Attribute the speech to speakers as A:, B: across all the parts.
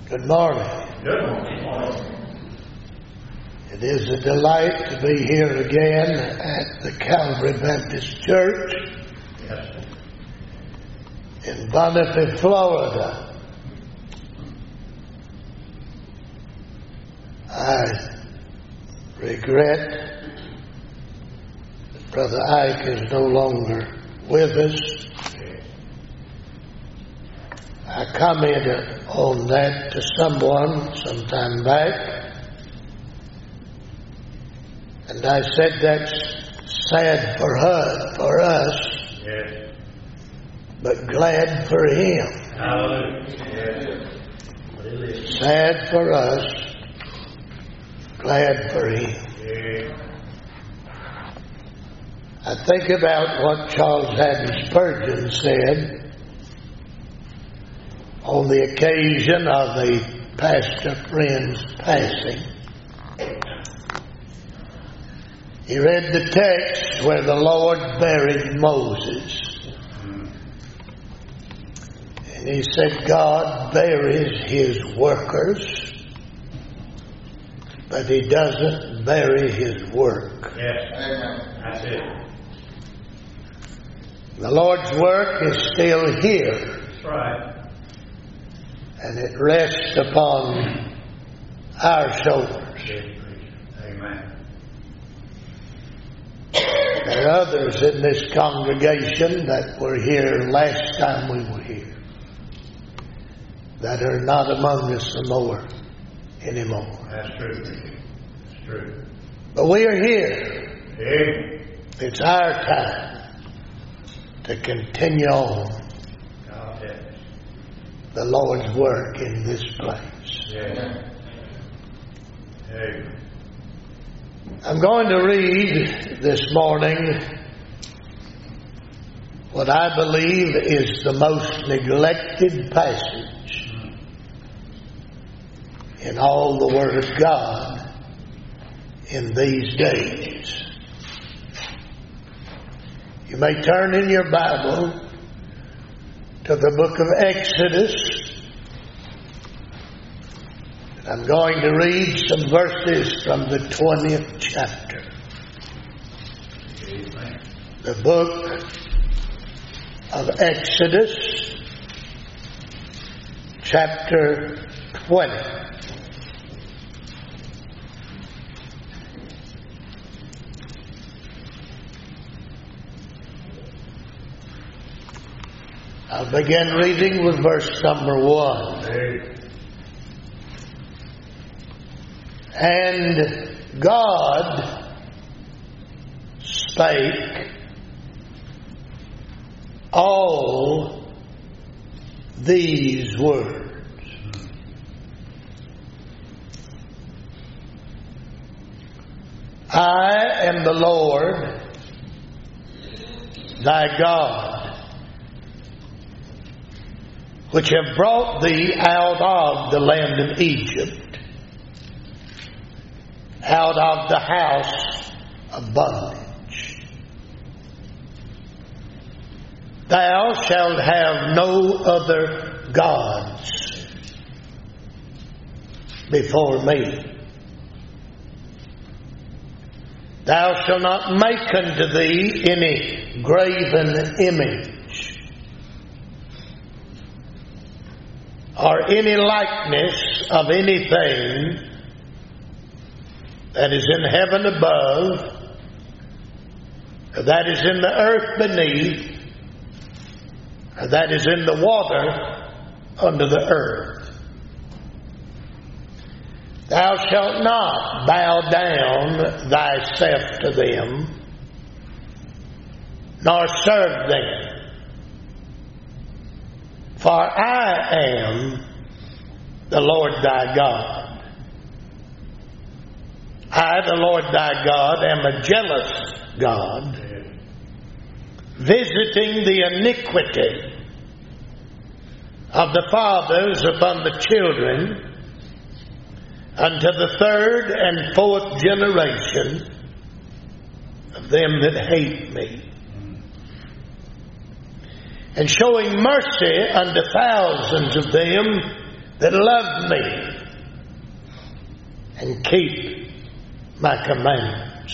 A: Good morning.
B: Good morning.
A: It is a delight to be here again at the Calvary Baptist Church
B: Yes.
A: in Bonifay, Florida. I regret that Brother Ike is no longer with us. I commented on that to someone some time back, and I said that's sad for us,
B: Yes.
A: but glad for him.
B: Hallelujah. Yes.
A: Sad for us, glad for him.
B: Yes.
A: I think about what Charles Haddon Spurgeon said on the occasion of a pastor friend's passing. He read the text where the Lord buried Moses. And he said, God buries his workers, but he doesn't bury his work.
B: Yes. That's it.
A: The Lord's work is still here,
B: That's right.
A: and it rests upon our shoulders.
B: Yes, preacher. Amen.
A: There are others in this congregation that were here last time we were here that are not among us anymore.
B: That's true, preacher. That's true.
A: But we are here.
B: Amen.
A: It's our time to continue on
B: God help us.
A: the Lord's work in this place.
B: Yes. Amen.
A: I'm going to read this morning what I believe is the most neglected passage in all the Word of God in these days. You may turn in your Bible to the book of Exodus. I'm going to read some verses from the 20th chapter.
B: Amen.
A: The book of Exodus, chapter 20. I'll begin reading with verse number 1.
B: Amen.
A: And God spake all these words. I am the Lord thy God, which have brought thee out of the land of Egypt, out of the house of bondage. Thou shalt have no other gods before me. Thou shalt not make unto thee any graven image, or any likeness of anything that is in heaven above, that is in the earth beneath, that is in the water under the earth. Thou shalt not bow down thyself to them, nor serve them. For I am the Lord thy God. I, the Lord thy God, am a jealous God, visiting the iniquity of the fathers upon the children, unto the third and fourth generation of them that hate me, and showing mercy unto thousands of them that love me and keep my commandments.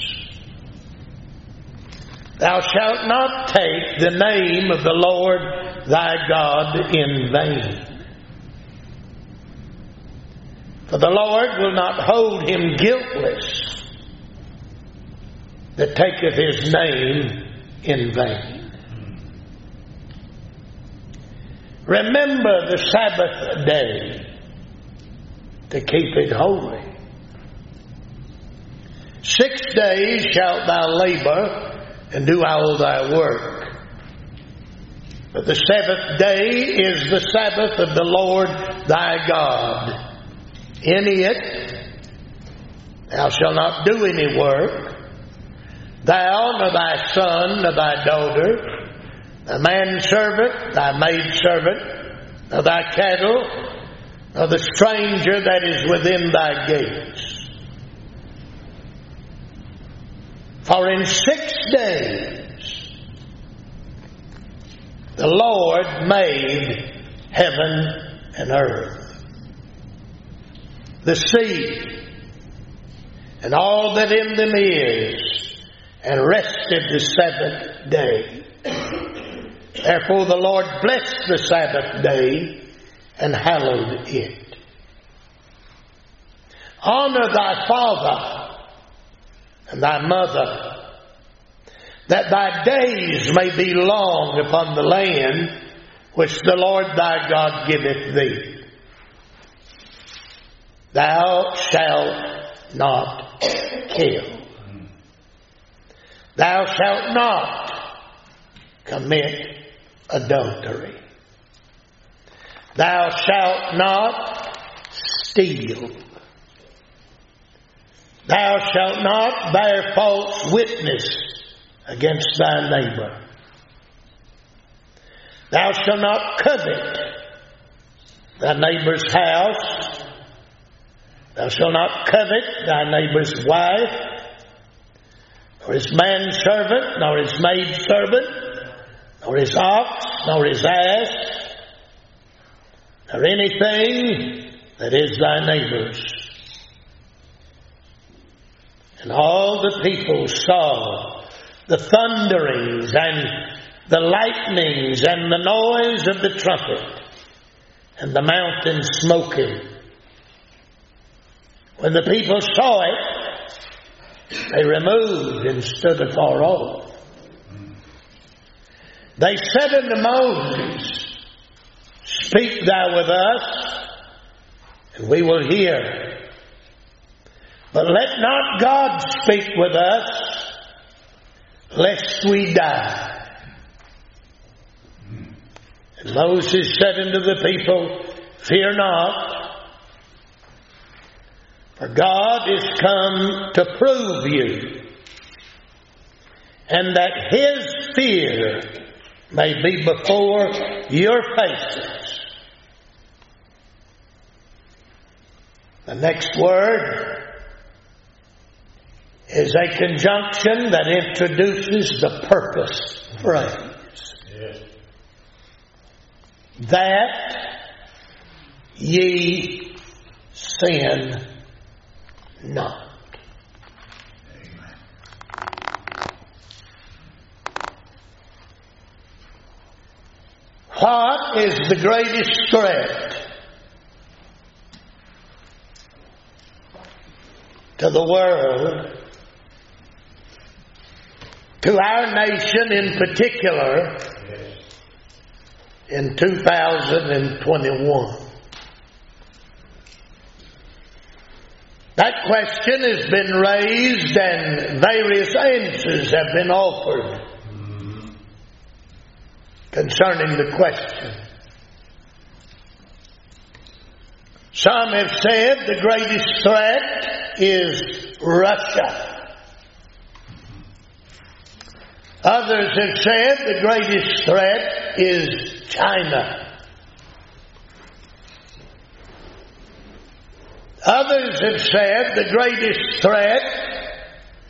A: Thou shalt not take the name of the Lord thy God in vain. For the Lord will not hold him guiltless that taketh his name in vain. Remember the Sabbath day to keep it holy. 6 days shalt thou labor and do all thy work. But the 7th day is the Sabbath of the Lord thy God. In it thou shalt not do any work, thou, nor thy son, nor thy daughter, thy manservant, thy maidservant, nor thy cattle, nor the stranger that is within thy gates. For in 6 days the Lord made heaven and earth, the sea, and all that in them is, and rested the 7th day. Therefore the Lord blessed the Sabbath day and hallowed it. Honor thy father and thy mother, that thy days may be long upon the land which the Lord thy God giveth thee. Thou shalt not kill. Thou shalt not commit adultery. Thou shalt not steal. Thou shalt not bear false witness against thy neighbor. Thou shalt not covet thy neighbor's house. Thou shalt not covet thy neighbor's wife, nor his manservant, nor his maidservant, nor his ox, nor his ass, nor anything that is thy neighbor's. And all the people saw the thunderings and the lightnings and the noise of the trumpet and the mountain smoking. When the people saw it, they removed and stood afar off. They said unto Moses, Speak thou with us, and we will hear. But let not God speak with us, lest we die. And Moses said unto the people, Fear not, for God is come to prove you, and that his fear may be before your faces. The next word is a conjunction that introduces the purpose phrase.
B: Yes.
A: That ye sin not.
B: Amen.
A: What is the greatest threat to the world, to our nation in particular, in 2021? That question has been raised and various answers have been offered concerning the question. Some have said the greatest threat is Russia. Others have said the greatest threat is China. Others have said the greatest threat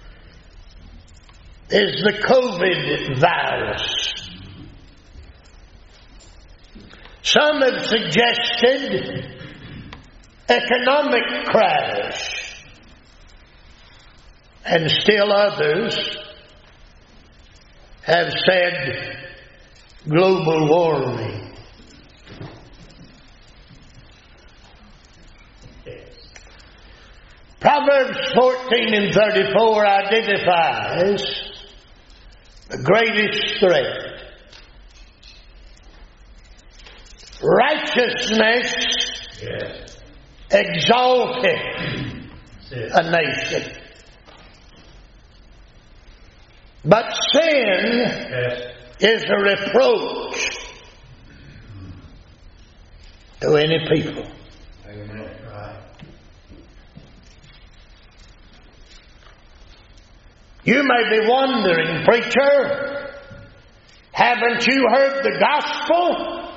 A: is the COVID virus. Some have suggested economic crash, and still others have said global warming. Proverbs 14 and 34 identifies the greatest threat. Righteousness exalteth a nation, but sin is a reproach to any people. You may be wondering, preacher, haven't you heard the gospel?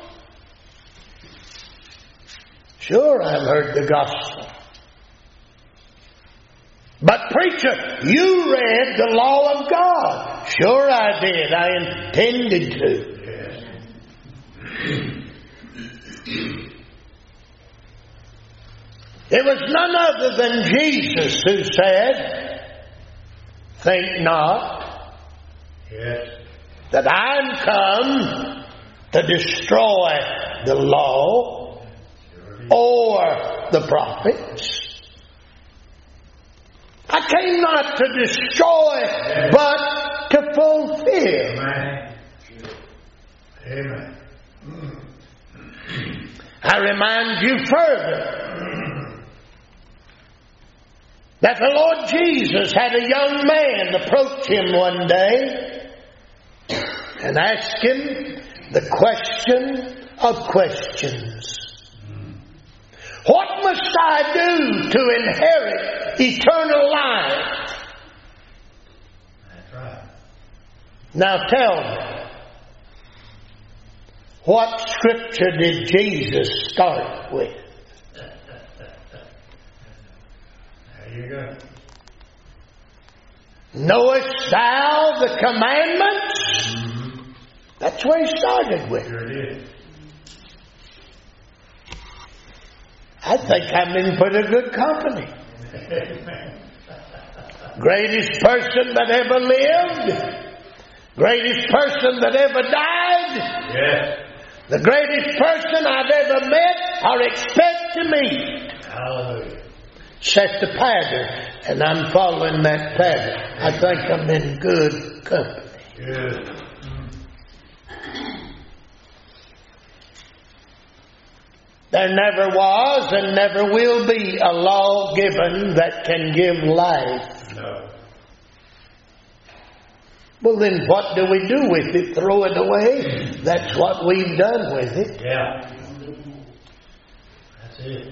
A: Sure, I've heard the gospel. But preacher, you read the law of God. Sure I did. I intended to. It was none other than Jesus who said, think not that I'm come to destroy the law or the prophets. I came not to destroy, but to fulfill.
B: Amen.
A: I remind you further that the Lord Jesus had a young man approach him one day and ask him the question of questions. What must I do to inherit eternal life?
B: That's right.
A: Now tell me, what scripture did Jesus start with?
B: There you go.
A: Knowest thou the commandments?
B: Mm-hmm.
A: That's where he started with.
B: Sure did.
A: I think I'm in pretty good company.
B: Amen.
A: Greatest person that ever lived. Greatest person that ever died.
B: Yes.
A: The greatest person I've ever met or expect to meet.
B: Hallelujah.
A: Set the pattern, and I'm following that pattern. I think I'm in good company.
B: Good.
A: There never was and never will be a law given that can give life.
B: No.
A: Well, then what do we do with it? Throw it away? That's what we've done with it.
B: Yeah. That's it.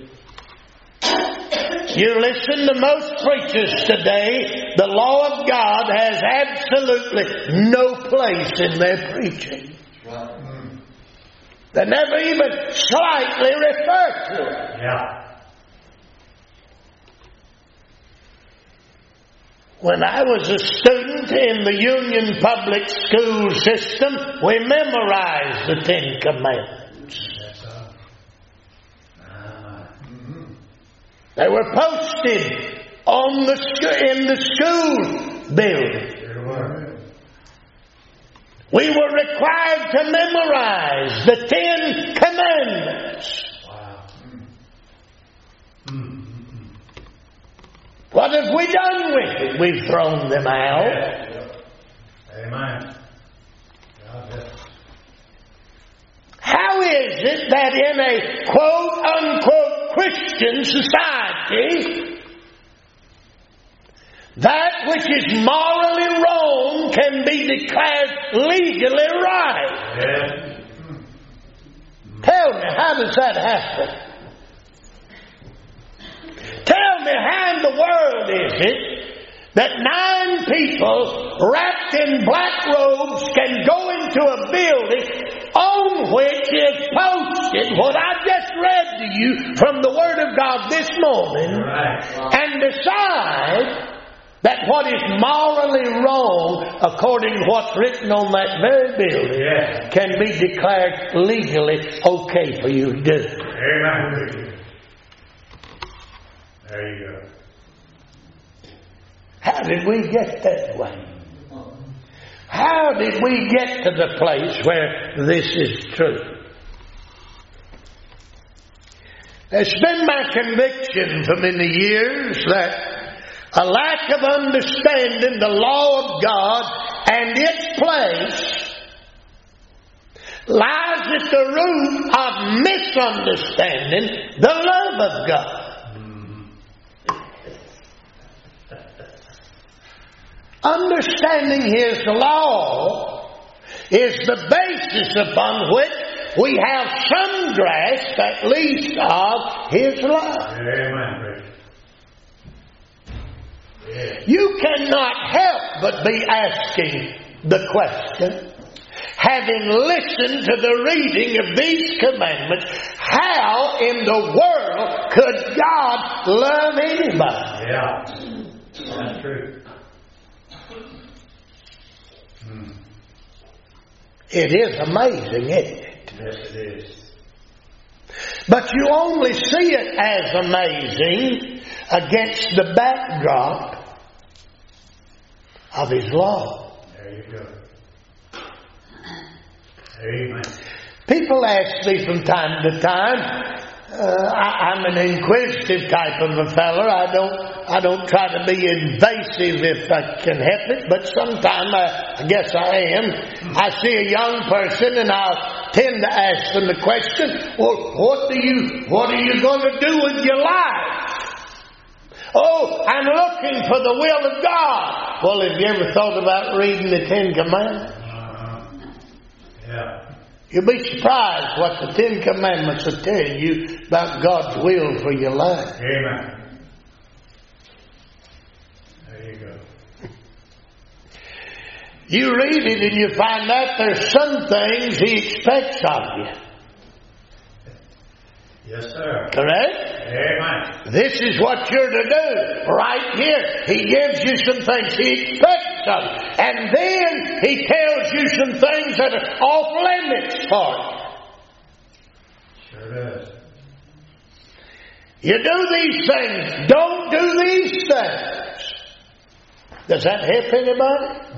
A: You listen to most preachers today, the law of God has absolutely no place in their preaching. They never even slightly refer to it.
B: Yeah.
A: When I was a student in the Union Public School system, we memorized the Ten Commandments.
B: That's all.
A: They were posted on in the school building.
B: Sure were.
A: We were required to memorize the Ten Commandments.
B: Wow.
A: What have we done with it? We've thrown them out.
B: Yeah. Amen.
A: How is it that in a quote-unquote Christian society, that which is morally wrong can be declared legally right?
B: Yeah.
A: Tell me, how does that happen? Tell me, how in the world is it that 9 people wrapped in black robes can go into a building on which is posted what I just read to you from the Word of God this morning,
B: Right.
A: and decide that what is morally wrong, according to what's written on that very building,
B: Yeah.
A: can be declared legally okay for you to do?
B: Amen. There you go.
A: How did we get that way? How did we get to the place where this is true? It's been my conviction for many years that a lack of understanding the law of God and its place lies at the root of misunderstanding the love of God. Understanding His law is the basis upon which we have some grasp, at least, of His love.
B: Amen.
A: You cannot help but be asking the question, having listened to the reading of these commandments, how in the world could God love anybody?
B: Yeah, that's true.
A: It is amazing, isn't it?
B: Yes, it is.
A: But you only see it as amazing against the backdrop of His law.
B: There you go. Amen.
A: People ask me from time to time, I'm an inquisitive type of a feller. I don't try to be invasive if I can help it, but sometimes I guess I am. I see a young person and I'll tend to ask them the question, well, what are you going to do with your life? Oh, I'm looking for the will of God. Well, have you ever thought about reading the Ten Commandments?
B: Yeah.
A: You'll be surprised what the Ten Commandments will tell you about God's will for your life.
B: Amen. There you go.
A: You read it and you find out there's some things He expects of you.
B: Yes, sir.
A: Correct?
B: Amen.
A: This is what you're to do. Right here, He gives you some things He expects of you. And then He tells you some things that are off limits for you.
B: Sure does.
A: You do these things. Don't do these things. Does that help anybody?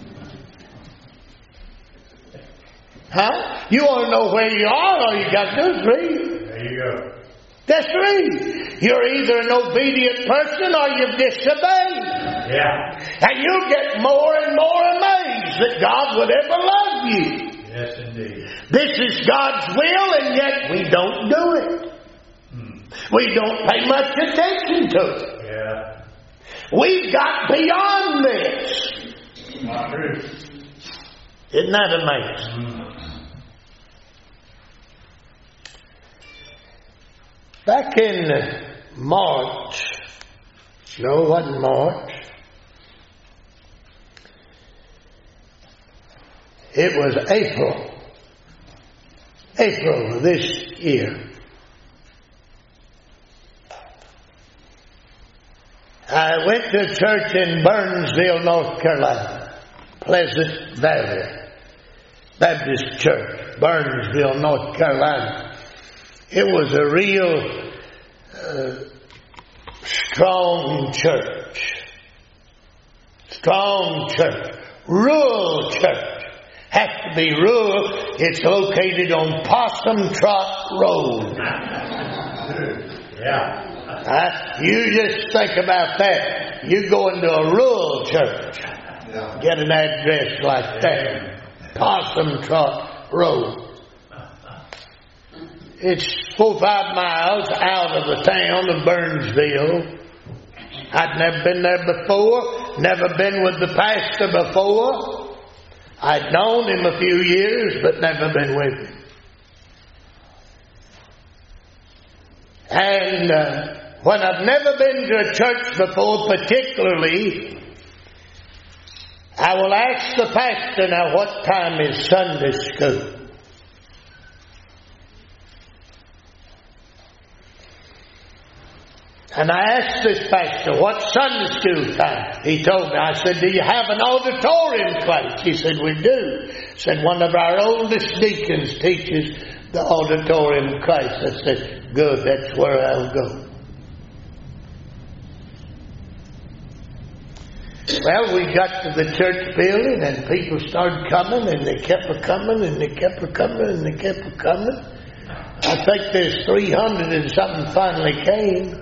A: Huh? You want to know where you are, all you got to do is read.
B: There you go.
A: Just read. You're either an obedient person or you've disobeyed.
B: Yeah.
A: And you'll get more and more amazed that God would ever love you.
B: Yes, indeed.
A: This is God's will, and yet we don't do it. We don't pay much attention to it.
B: Yeah.
A: We've got beyond this.
B: Not true.
A: Isn't that amazing? Back in March, no, it wasn't March. It was April of this year. I went to a church in Burnsville, North Carolina, Pleasant Valley Baptist Church, Burnsville, North Carolina. It was a real strong church. Strong church. Rural church. Has to be rural. It's located on Possum Trot Road.
B: Yeah.
A: You just think about that. You go into a rural church. Get an address like that. Possum Trot Road. It's 4 or 5 miles out of the town of Burnsville. I'd never been there before. Never been with the pastor before. I'd known him a few years, but never been with him. And when I've never been to a church before, particularly, I will ask the pastor, now what time is Sunday school? And I asked this pastor, what's Sunday school time? He told me. I said, do you have an auditorium class? He said, we do. He said, one of our oldest deacons teaches the auditorium class. I said, good, that's where I'll go. Well, we got to the church building and people started coming and they kept a-coming and they kept a-coming and they kept a-coming. I think there's 300 and something finally came.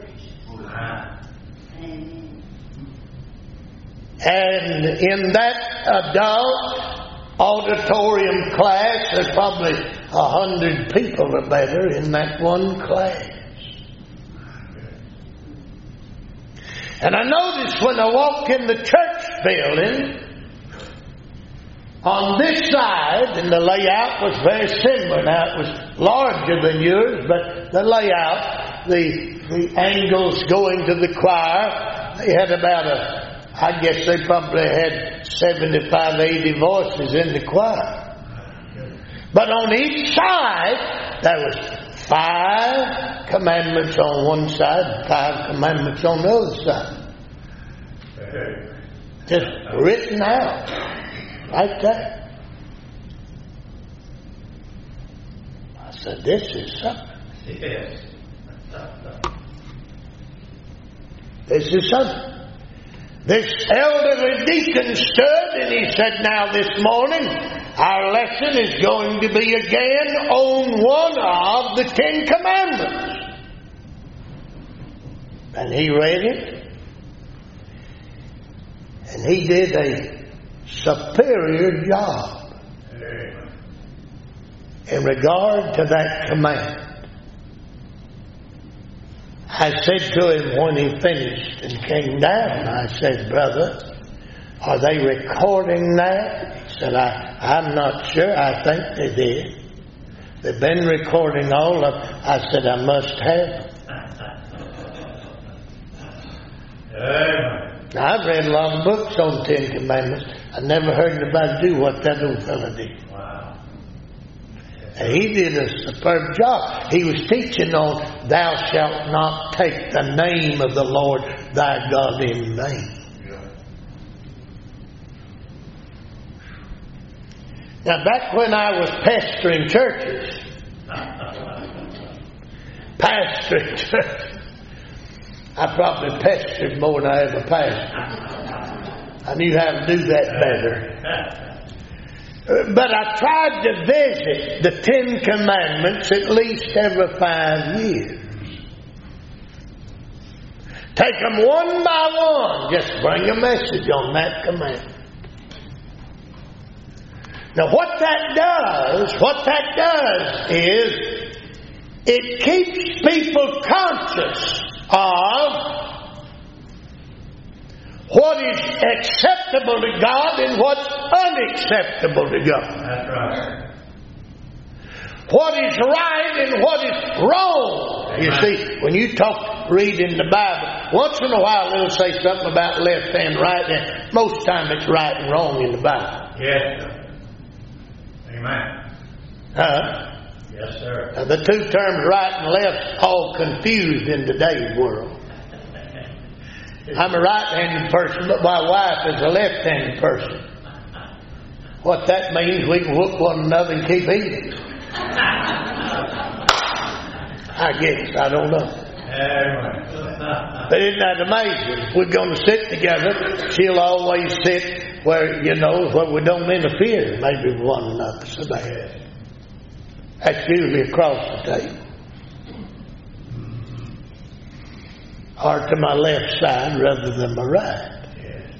A: And in that adult auditorium class, there's probably 100 people or better in that one class. And I noticed when I walked in the church building, on this side, and the layout was very similar. Now it was larger than yours, but the layout, the angles going to the choir, they had about I guess they probably had 75, 80 voices in the choir. But on each side, there was 5 commandments on one side and 5 commandments on the other side. Just written out. Right there. I said, this is something.
B: Yes.
A: This is something. This elderly deacon stood and he said, now this morning our lesson is going to be again on one of the 10 commandments. And he read it. And he did a superior job in regard to that command. I said to him when he finished and came down, I said, brother, are they recording that? He said, I'm not sure. I think they did. They've been recording all of it. I said, I must have. Now, I've read a lot of books on 10 Commandments. I never heard anybody do what that old fella did. And he did a superb job. He was teaching on thou shalt not take the name of the Lord thy God in vain. Now back when I was pastoring churches, I probably pastored more than I ever pastored. I knew how to do that better. But I tried to visit the 10 Commandments at least every 5 years. Take them one by one. Just bring a message on that commandment. Now what that does is it keeps people conscious of what is acceptable to God and what's unacceptable to God.
B: That's right.
A: What is right and what is wrong. You see, when you read in the Bible, once in a while it'll say something about left hand, right hand. Most time it's right and wrong in the Bible.
B: Yes, sir. Amen. Yes, sir.
A: Now the two terms right and left all confused in today's world. I'm a right-handed person, but my wife is a left-handed person. What that means, we can whoop one another and keep eating. I guess. I don't know. But isn't that amazing? If we're going to sit together, she'll always sit where we don't interfere maybe with one another. So that's usually across the table. Or to my left side rather than my right.
B: Yes.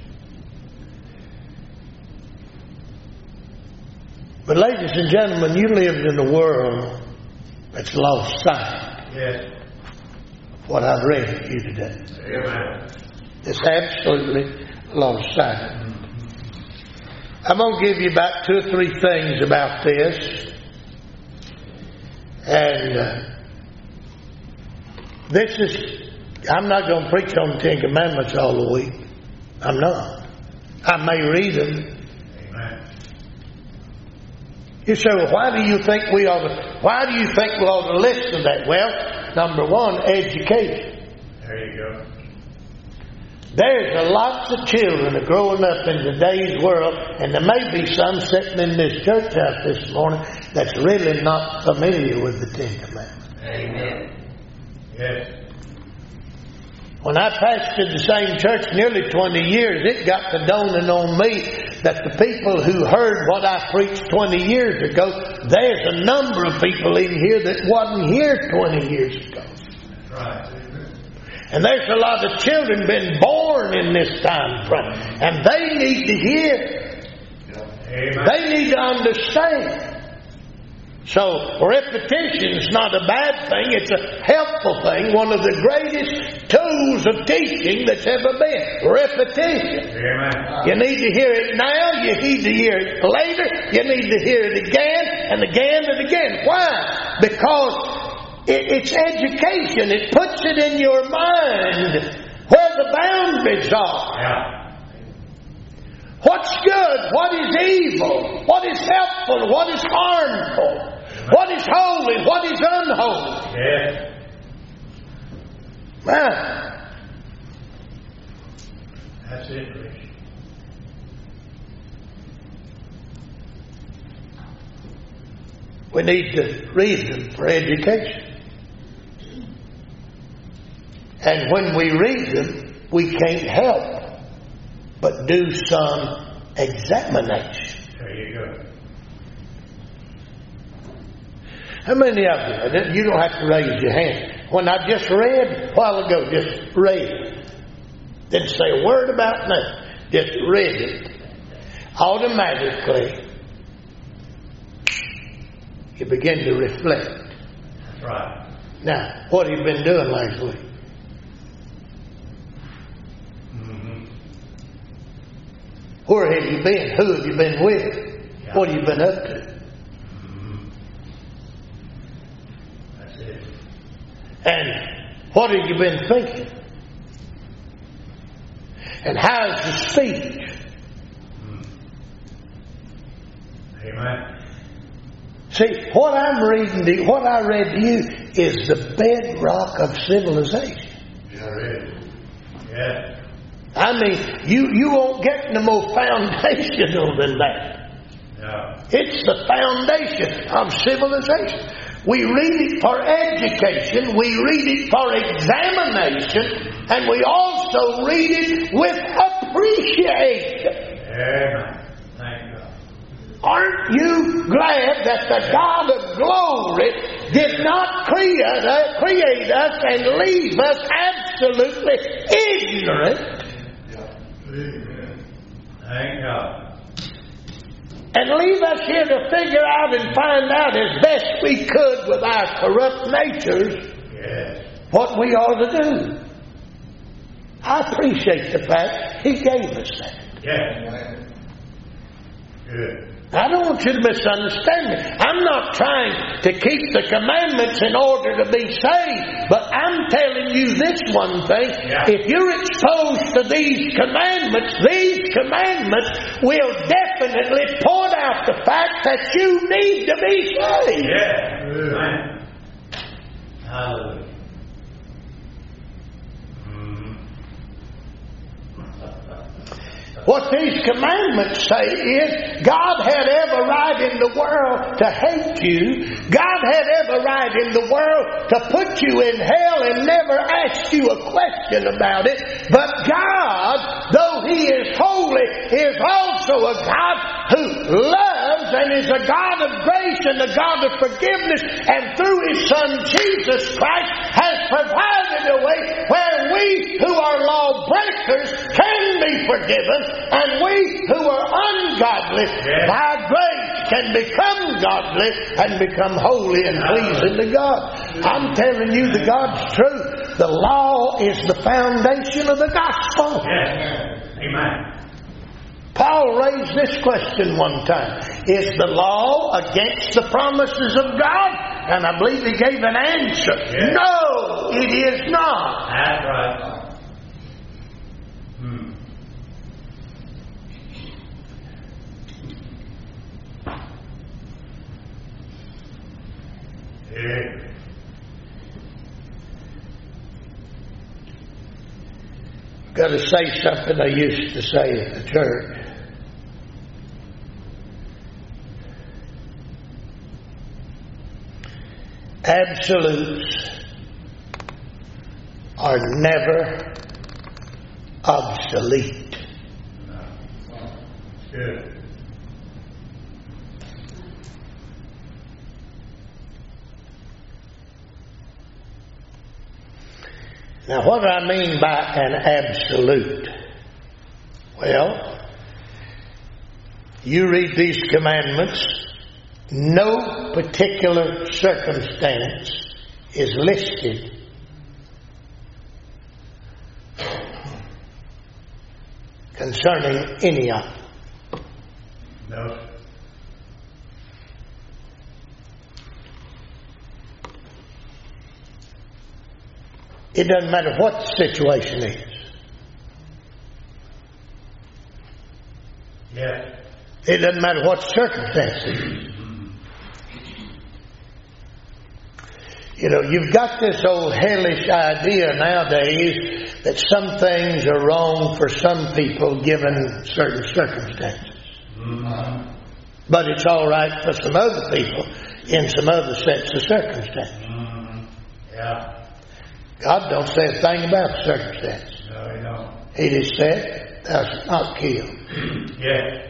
A: But ladies and gentlemen, you lived in a world that's lost sight.
B: Yes.
A: What I've read to you today.
B: Amen.
A: It's absolutely lost sight. I'm going to give you about 2 or 3 things about this. And this is... I'm not going to preach on the 10 Commandments all the week. I'm not. I may read them.
B: Amen.
A: You say, well, why do you think we ought to listen to that? Well, number 1, education.
B: There you go.
A: There's lots of children that are growing up in today's world, and there may be some sitting in this church house this morning that's really not familiar with the 10 Commandments.
B: Amen. Yes.
A: When I pastored the same church nearly 20 years, it got to dawning on me that the people who heard what I preached 20 years ago, there's a number of people in here that wasn't here 20 years ago.
B: That's right.
A: And there's a lot of children been born in this time frame. And they need to hear.
B: Amen.
A: They need to understand. So, repetition is not a bad thing. It's a helpful thing. One of the greatest tools of teaching that's ever been. Repetition.
B: Amen.
A: You need to hear it now. You need to hear it later. You need to hear it again and again and again. Why? Because it's education. It puts it in your mind where the boundaries are.
B: Yeah.
A: What's good? What is evil? What is helpful? What is harmful? What is holy? What is unholy?
B: Yes.
A: Man.
B: That's it, Rich.
A: We need to read them for education. And when we read them, we can't help but do some examination.
B: There you go.
A: How many of you don't have to raise your hand. When I just read a while ago, just read. Didn't say a word about nothing. Just read it. Automatically, you begin to reflect.
B: That's right.
A: Now, what have you been doing last week?
B: Mm-hmm.
A: Where have you been? Who have you been with?
B: Yeah.
A: What have you been up to?
B: Mm-hmm. That's it.
A: And what have you been thinking? And how's the speech?
B: Amen.
A: See, what I'm reading to you, what I read to you is the bedrock of civilization.
B: Sure is. Yeah.
A: I mean, you won't get no more foundational than that.
B: No.
A: It's the foundation of civilization. We read it for education, we read it for examination, and we also read it with appreciation.
B: Amen. Thank God.
A: Aren't you glad that the God of glory did not create us and leave us absolutely ignorant?
B: Thank God.
A: And leave us here to figure out and find out as best we could with our corrupt natures
B: Yes.
A: what we ought to do. I appreciate the fact He gave us that.
B: Yes. Good.
A: I don't want you to misunderstand me. I'm not trying to keep the commandments in order to be saved, but I'm telling you this one thing.
B: Yeah.
A: If you're exposed to these commandments will definitely point out the fact that you need to be saved.
B: Yes. Amen. Hallelujah.
A: What these commandments say is God had every right in the world to hate you. God had every right in the world to put you in hell and never ask you a question about it. But God, though He is holy, is also a God who loves and is a God of grace and a God of forgiveness, and through His Son Jesus Christ has provided a way where we who are lawbreakers can be forgiven, and we who are ungodly by grace can become godly and become holy and pleasing to God. I'm telling you the God's truth. The law is the foundation of the gospel.
B: Yes. Amen.
A: Paul raised this question one time. Is the law against the promises of God? And I believe he gave an answer.
B: Yes.
A: No, it is not.
B: That's right. Yeah.
A: Got to say something I used to say at the church. Absolutes are never obsolete.
B: Good.
A: Now, what do I mean by an absolute? Well, you read these commandments, no particular circumstance is listed concerning any of them.
B: No.
A: It doesn't matter what the situation is.
B: Yeah.
A: It doesn't matter what circumstances. You know, you've got this old hellish idea nowadays that some things are wrong for some people given certain circumstances.
B: Mm-hmm.
A: But it's all right for some other people in some other sets of circumstances.
B: Mm-hmm. Yeah.
A: God don't say a thing about circumstances.
B: No, He don't.
A: He just said, thou shalt not kill.
B: Yeah.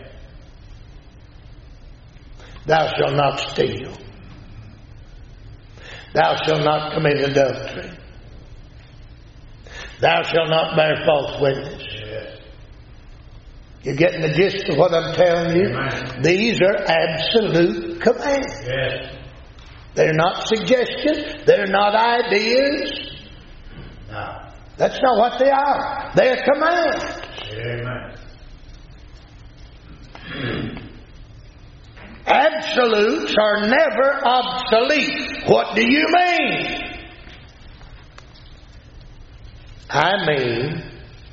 A: Thou shalt not steal. Thou shalt not commit adultery. Thou shalt not bear false witness.
B: Yes.
A: You're getting the gist of what I'm telling you?
B: Amen.
A: These are absolute commands.
B: Yes.
C: They're not suggestions. They're not ideas.
B: No.
C: That's not what they are. They're commands.
B: Amen.
C: Absolutes are never obsolete. What do you mean? I mean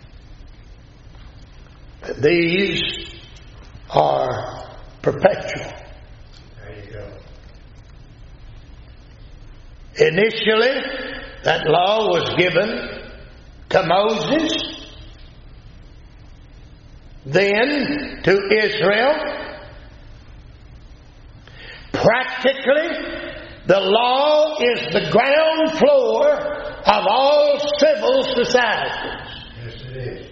C: that these are perpetual.
B: There you go.
C: Initially, that law was given to Moses, then to Israel. Practically, the law is the ground floor of all civil societies.
B: Yes, it is.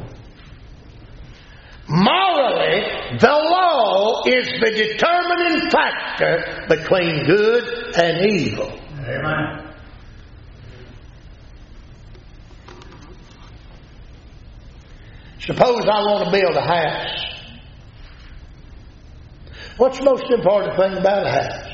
C: Morally, the law is the determining factor between good and evil.
B: Amen.
C: Suppose I want to build a house. What's the most important thing about a house?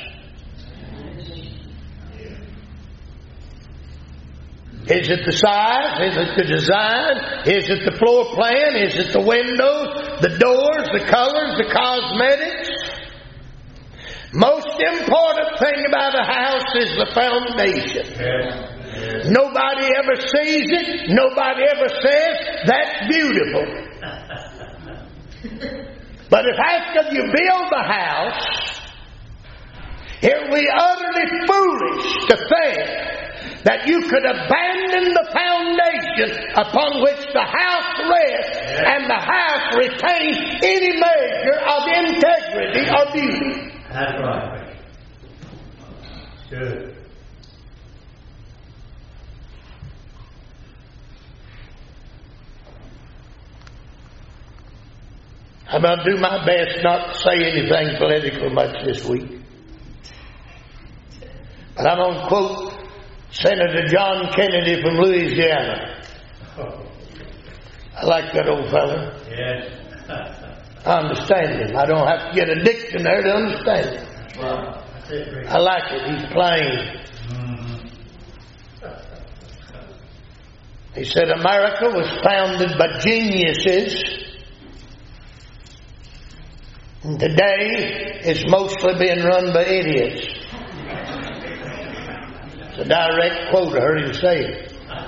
C: Is it the size? Is it the design? Is it the floor plan? Is it the windows, the doors, the colors, the cosmetics? Most important thing about a house is the foundation.
B: Yes. Yes.
C: Nobody ever sees it. Nobody ever says, that's beautiful. But if after you build the house, it would be utterly foolish to think that you could abandon the foundation upon which the house rests and the house retains any measure of integrity or beauty.
B: That's right. Good.
C: I'm going to do my best not to say anything political much this week. But I'm going to quote Senator John Kennedy from Louisiana. I like that old fella.
B: Yes.
C: I understand him. I don't have to get a dictionary to understand him.
B: Well, that's it, Rick.
C: I like it. He's plain. He said America was founded by geniuses. And today it's mostly being run by idiots. It's a direct quote. I heard him say it.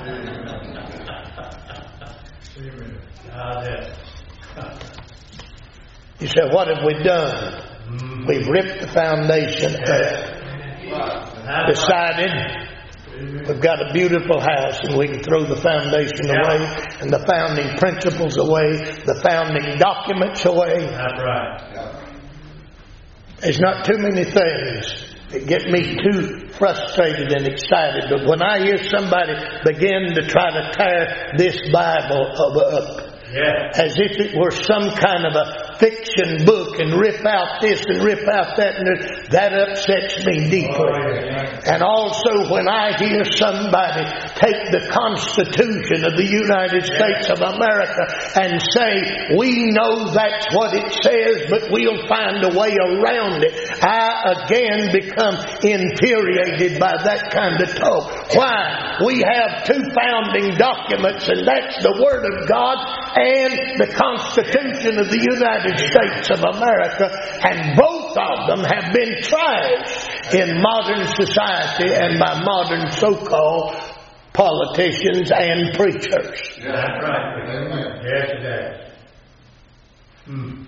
C: He said, what have we done? We've ripped the foundation up. Decided we've got a beautiful house and we can throw the foundation away and the founding principles away, the founding documents away.
B: That's right.
C: There's not too many things It gets me too frustrated and excited. But when I hear somebody begin to try to tear this Bible up, as if it were some kind of a fiction book, and rip out this and rip out that, and that upsets me deeply. And also when I hear somebody take the Constitution of the United States of America and say, we know that's what it says, but we'll find a way around it, I again become infuriated by that kind of talk. Why? We have two founding documents, and that's the Word of God and the Constitution of the United States of America, and both of them have been trashed in modern society and by modern so-called politicians and preachers.
B: Yeah, that's right. Amen. Yes, it has.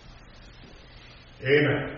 B: Amen.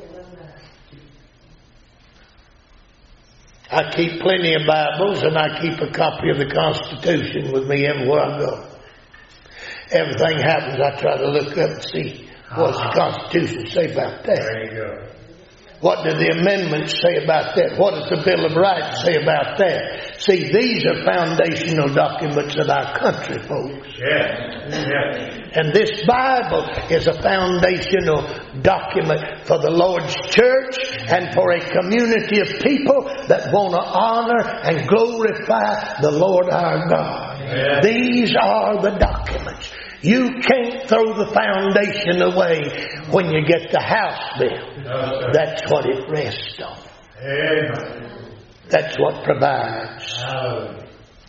C: I keep plenty of Bibles, and I keep a copy of the Constitution with me everywhere I go. Everything happens, I try to look up and see what does the Constitution say about that.
B: There you go.
C: What do the amendments say about that? What does the Bill of Rights say about that? See, these are foundational documents of our country, folks.
B: Yes. Yes.
C: And this Bible is a foundational document for the Lord's church and for a community of people that want to honor and glorify the Lord our God.
B: Yes.
C: These are the documents. You can't throw the foundation away when you get the house built.
B: No,
C: that's what it rests on.
B: Amen.
C: That's what provides
B: Hallelujah.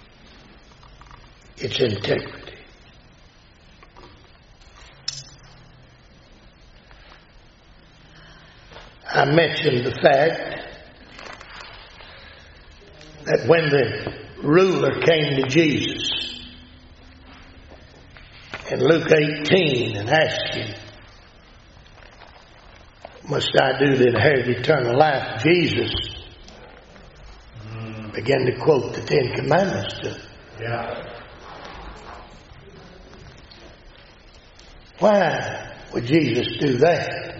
C: its integrity. I mentioned the fact that when the ruler came to Jesus in Luke 18 and asked him, "Must I do to inherit eternal life?" Jesus began to quote the Ten Commandments to him.
B: Yeah.
C: Why would Jesus do that?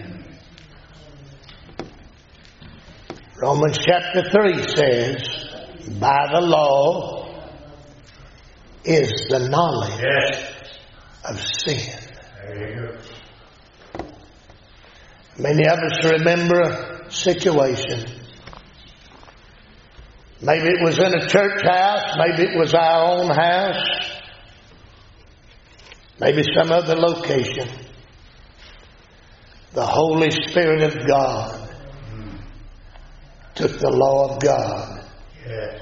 C: Romans chapter 3 says, by the law is the knowledge
B: Yes.
C: of sin.
B: There you go.
C: Many of us remember a situation. Maybe it was in a church house. Maybe it was our own house. Maybe some other location. The Holy Spirit of God took the law of God
B: Yes.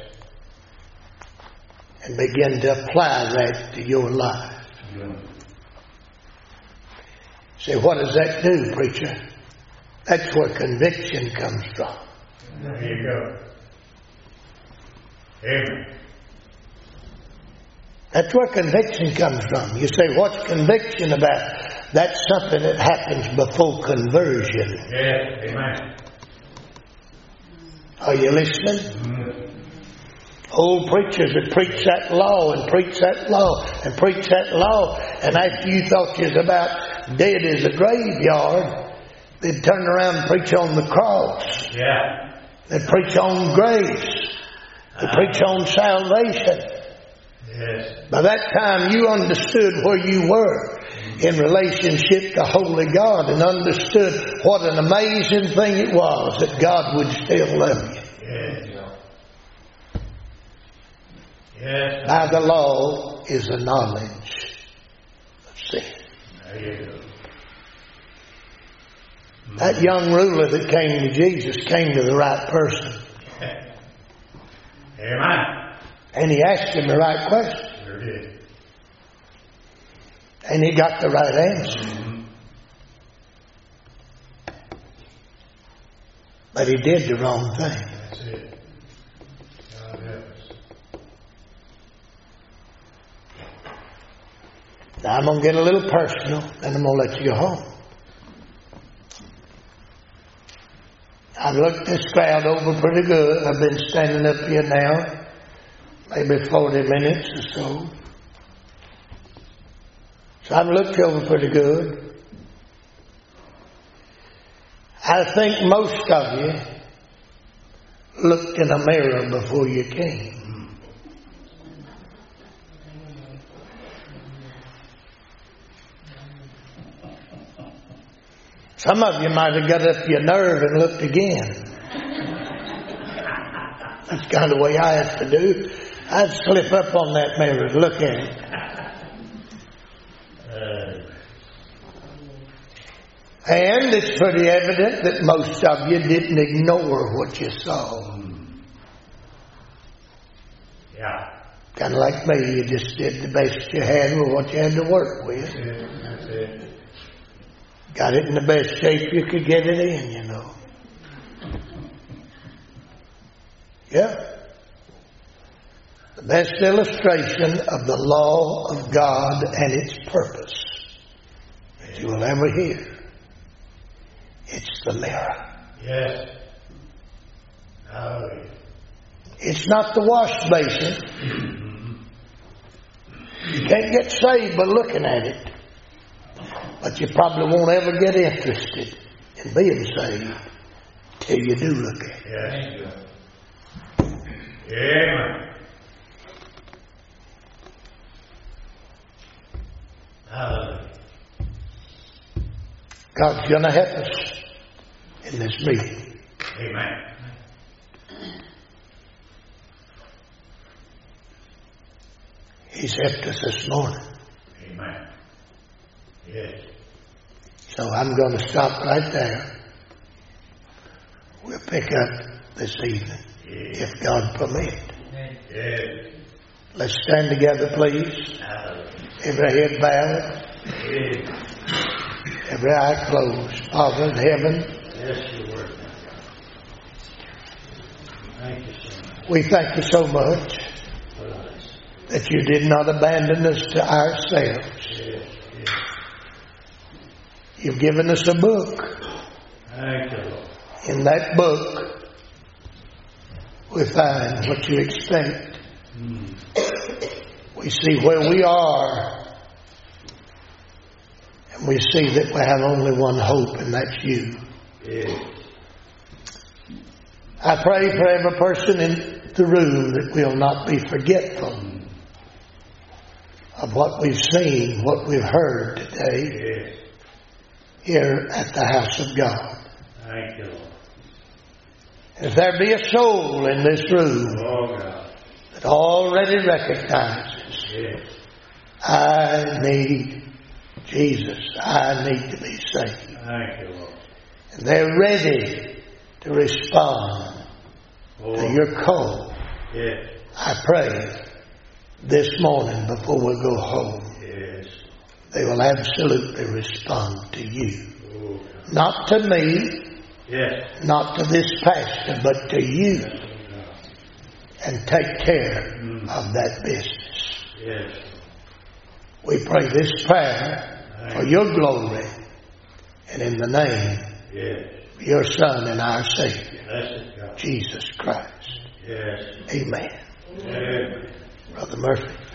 C: and began to apply that to your life. Say, what does that do, preacher? That's where conviction comes from.
B: There you go. Amen.
C: That's where conviction comes from. You say, what's conviction about? That's something that happens before conversion.
B: Yes. Amen.
C: Are you listening? Old preachers that preach that law and preach that law and preach that law, and after you thought you was about dead as a graveyard, they'd turn around and preach on the cross.
B: Yeah.
C: They'd preach on grace. They'd preach on salvation.
B: Yes.
C: By that time, you understood where you were in relationship to Holy God and understood what an amazing thing it was that God would still love you.
B: Yes. Yes.
C: By the law is the knowledge of sin.
B: There you go.
C: That young ruler that came to Jesus came to the right person.
B: Amen.
C: And he asked him the right question.
B: Sure did.
C: And he got the right answer. But he did the wrong thing.
B: That's it. God help us.
C: Now I'm going to get a little personal, and I'm going to let you go home. I've looked this crowd over pretty good. I've been standing up here now maybe 40 minutes or so. So I've looked you over pretty good. I think most of you
A: looked in a mirror before you came. Some of you might have got up your nerve and looked again. That's kind of the way I have to do. I'd slip up on that mirror and look at it. And it's pretty evident that most of you didn't ignore what you saw.
B: Yeah.
A: Kind of like me, you just did the best you had with what you had to work with.
B: That's it.
A: Got it in the best shape you could get it in, you know. Yeah. The best illustration of the law of God and its purpose that you will ever hear. It's the mirror.
B: Yes. Hallelujah.
A: It's not the wash basin. You can't get saved by looking at it. But you probably won't ever get interested in being saved till you do look at it.
B: Yes. Amen. Hallelujah.
A: God's going to help us in this meeting.
B: Amen.
A: He's helped us this morning.
B: Amen. Yes.
A: So I'm going to stop right there. We'll pick up this evening, if God permit.
B: Yes.
A: Let's stand together, please.
B: Hallelujah.
A: Every head bowed,
B: Yes.
A: every eye closed. Father in heaven,
B: Yes, your word. Thank you so much.
A: we thank you so much
B: for us.
A: that you did not abandon us to ourselves.
B: Yes. Yes.
A: You've given us a book.
B: Thank you, Lord.
A: In that book, we find what you expect. We see where we are, and we see that we have only one hope, and that's you.
B: Yes.
A: I pray for every person in the room that we'll not be forgetful of what we've seen, what we've heard today
B: Yes.
A: here at the house of God.
B: Thank you, Lord.
A: If there be a soul in this room
B: Oh, God.
A: that already recognizes,
B: Yes.
A: I need Jesus, I need to be saved,
B: Thank you, Lord.
A: and they're ready to respond
B: Oh,
A: to your call,
B: yes.
A: I pray this morning before we go home,
B: Yes.
A: they will absolutely respond to you.
B: Oh, God.
A: Not to me,
B: Yes.
A: not to this pastor, but to you, and take care of that business.
B: Yes.
A: We pray this prayer for your glory and in the name
B: Yes.
A: of your Son and our Savior,
B: Blessed God.
A: Jesus Christ.
B: Yes.
A: Amen.
B: Amen.
A: Brother Murphy.